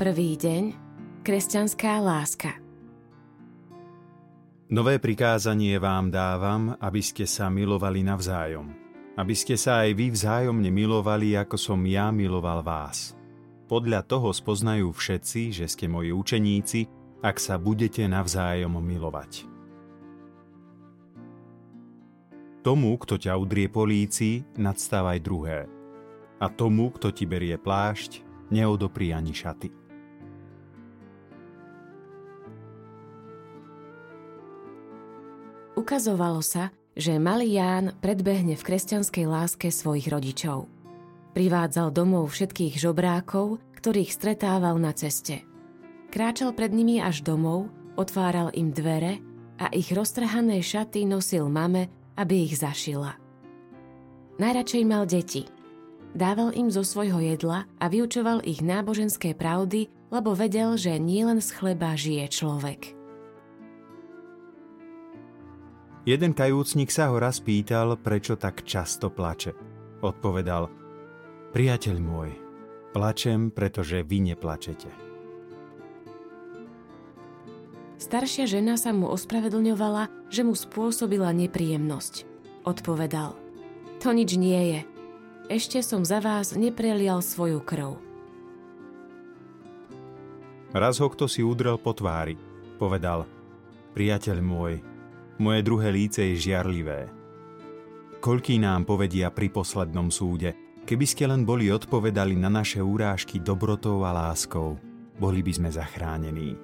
Prvý deň. Kresťanská láska. Nové prikázanie vám dávam, aby ste sa milovali navzájom. Aby ste sa aj vy vzájomne milovali, ako som ja miloval vás. Podľa toho spoznajú všetci, že ste moji učeníci, ak sa budete navzájom milovať. Tomu, kto ťa udrie po líci, nadstávaj druhé. A tomu, kto ti berie plášť, neodopri ani šaty. Ukazovalo sa, že malý Ján predbehne v kresťanskej láske svojich rodičov. Privádzal domov všetkých žobrákov, ktorých stretával na ceste. Kráčal pred nimi až domov, otváral im dvere a ich roztrhané šaty nosil mame, aby ich zašila. Najradšej mal deti. Dával im zo svojho jedla a vyučoval ich náboženské pravdy, lebo vedel, že nielen z chleba žije človek. Jeden kajúcnik sa ho raz pýtal, prečo tak často plače. Odpovedal: Priateľ môj, plačem, pretože vy neplačete. Staršia žena sa mu ospravedlňovala, že mu spôsobila nepríjemnosť. Odpovedal: To nič nie je. Ešte som za vás neprelial svoju krv. Raz ho kto si udrel po tvári. Povedal: Priateľ môj, moje druhé líce je žiarlivé. Koľký nám povedia pri poslednom súde, keby ste len boli odpovedali na naše urážky dobrotou a láskou, boli by sme zachránení.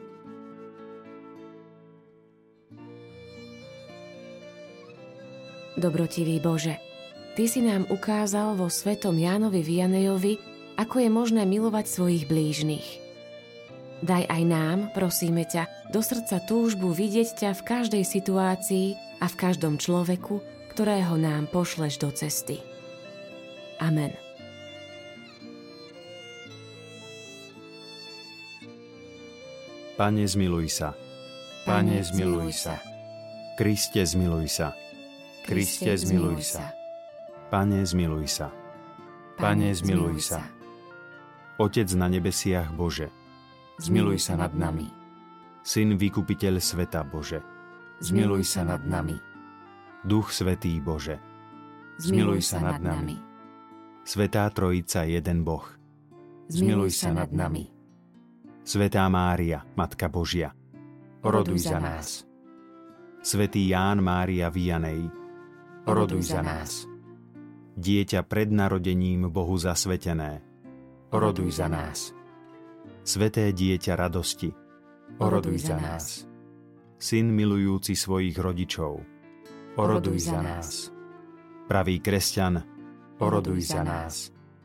Dobrotivý Bože, Ty si nám ukázal vo svetom Jánovi Vianejovi, ako je možné milovať svojich blížnych. Daj aj nám, prosíme ťa, do srdca túžbu vidieť ťa v každej situácii a v každom človeku, ktorého nám pošleš do cesty. Amen. Pane, zmiluj sa. Pane, zmiluj sa. Kriste, zmiluj sa. Kriste, zmiluj sa. Pane, zmiluj sa. Pane, zmiluj sa. Otec na nebesiach Bože, zmiluj sa nad nami. Syn vykupiteľ sveta Bože, zmiluj sa nad nami. Duch Svätý Bože, zmiluj sa nad nami. Svätá Trojica jeden Boh, zmiluj sa nad nami. Svätá Mária, Matka Božia, oroduj za nás. Svätý Ján Mária Vianej, oroduj za nás. Dieťa pred narodením Bohu zasvetené, oroduj za nás. Sväté dieťa radosti, oroduj za nás. Syn milujúci svojich rodičov, oroduj za nás. Pravý kresťan, oroduj za nás.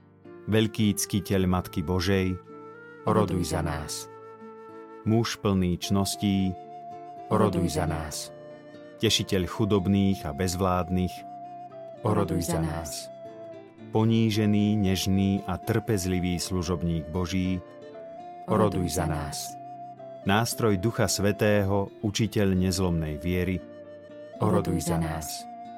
Veľký ctiteľ Matky Božej, oroduj za nás. Muž plný čností, oroduj za nás. Tešiteľ chudobných a bezvládnych, oroduj za nás. Ponížený, nežný a trpezlivý služobník Boží, oroduj za nás. Nástroj Ducha Svätého, učiteľ nezlomnej viery, oroduj za nás.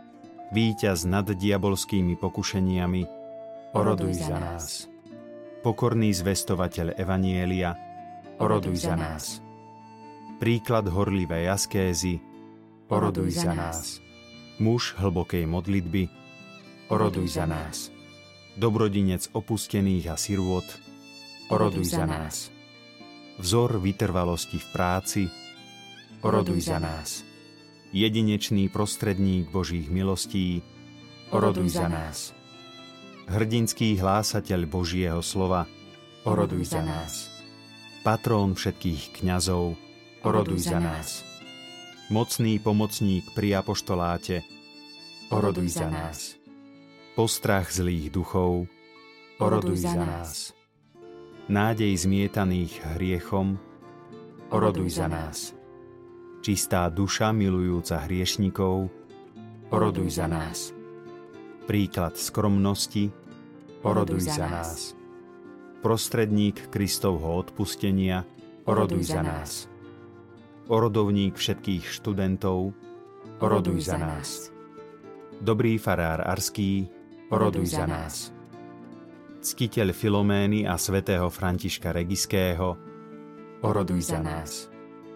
Víťaz nad diabolskými pokušeniami, oroduj za nás. Pokorný zvestovateľ evanjelia, oroduj za nás. Príklad horlivej askézy, oroduj za nás. Muž hlbokej modlitby, oroduj za nás. Dobrodinec opustených a sirôt, oroduj za nás. Vzor vytrvalosti v práci, oroduj za nás. Jedinečný prostredník Božích milostí, oroduj za nás. Hrdinský hlásateľ Božieho slova, oroduj za nás. Patrón všetkých kňazov, oroduj za nás. Mocný pomocník pri apoštoláte, oroduj za nás. Postrach zlých duchov, oroduj za nás. Nádej zmietaných hriechom, oroduj za nás. Čistá duša milujúca hriešnikov, oroduj za nás. Príklad skromnosti, oroduj za nás. Prostredník Kristovho odpustenia, oroduj za nás. Orodovník všetkých študentov, oroduj za nás. Dobrý farár arský, oroduj za nás. ctiteľ Filomény a svätého Františka Regiského, oroduj za nás.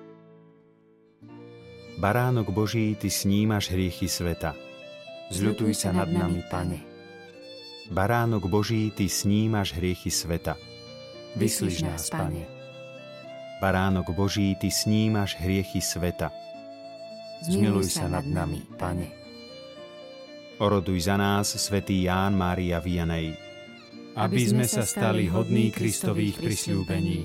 Baránok Boží, Ty snímaš hriechy sveta. Zľutuj sa nad nami, Pane. Baránok Boží, Ty snímaš hriechy sveta. Vyslíš nás, Pane. Baránok Boží, Ty snímaš hriechy sveta. Zmiluj sa nad nami, Pane. Oroduj za nás, svätý Ján Mária Vianney, aby sme sa stali hodní Kristových prisľúbení.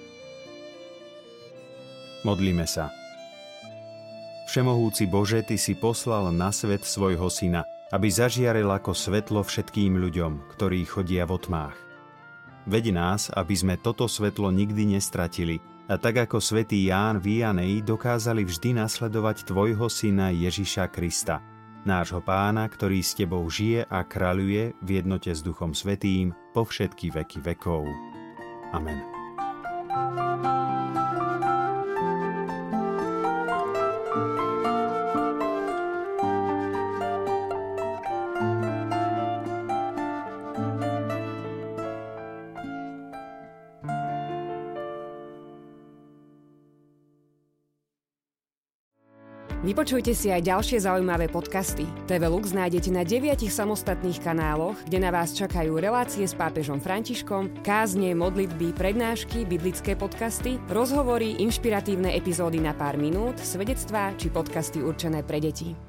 Modlíme sa. Všemohúci Bože, Ty si poslal na svet svojho Syna, aby zažiaril ako svetlo všetkým ľuďom, ktorí chodia v otmách. Veď nás, aby sme toto svetlo nikdy nestratili, a tak ako svätý Ján Vianney dokázali vždy nasledovať Tvojho Syna Ježiša Krista, nášho Pána, ktorý s Tebou žije a kráľuje v jednote s Duchom Svätým po všetky veky vekov. Amen. Vypočujte si aj ďalšie zaujímavé podcasty. TV Lux nájdete na 9 samostatných kanáloch, kde na vás čakajú relácie s pápežom Františkom, kázne, modlitby, prednášky, biblické podcasty, rozhovory, inšpiratívne epizódy na pár minút, svedectvá či podcasty určené pre deti.